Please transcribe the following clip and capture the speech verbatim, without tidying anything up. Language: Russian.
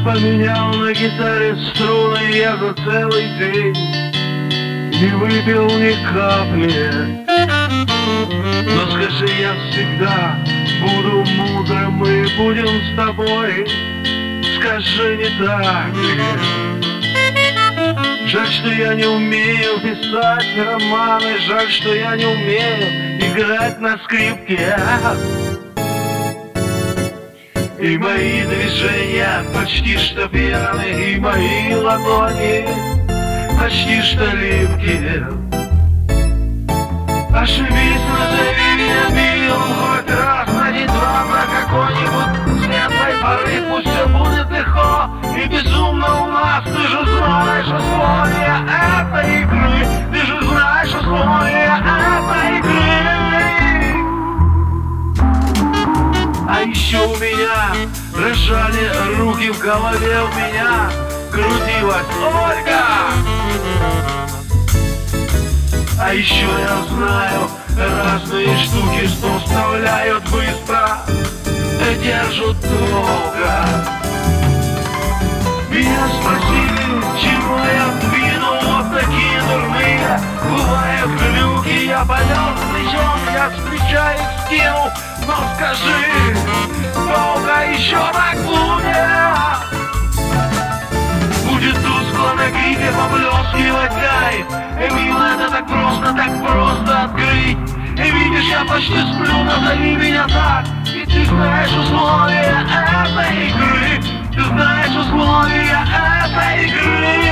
поменял на гитаре струны я за целый день не выпил ни капли. Но скажи, я всегда буду мудрым, мы будем с тобой. Скажи, не так ли? Жаль, что я не умею писать романы, жаль, что я не умею играть на скрипке. И мои движения почти что пьяны, и мои ладони почти что липкие. Ошибись, назови меня милым хоть раз на день-два на какой-нибудь светлой поры. Пусть все будет легко и безумно у нас. Ты же знаешь условия этой игры, ты же знаешь условия этой игры. А еще у меня дрожали руки в голове, у меня крутилась Ольга. А еще я знаю разные штуки, что вставляют быстро, держат долго. Меня спросили, чего я двинул, вот такие дурные бывают глюки. Я полет плечом, я встречаю скинул, но скажи, долго еще так будет? Будет тускло на грифе поблескивать кайф. И мило, это так просто, так просто открыть. И видишь, я почти сплю, назови меня так. И ты знаешь условия этой игры, ты знаешь условия этой игры.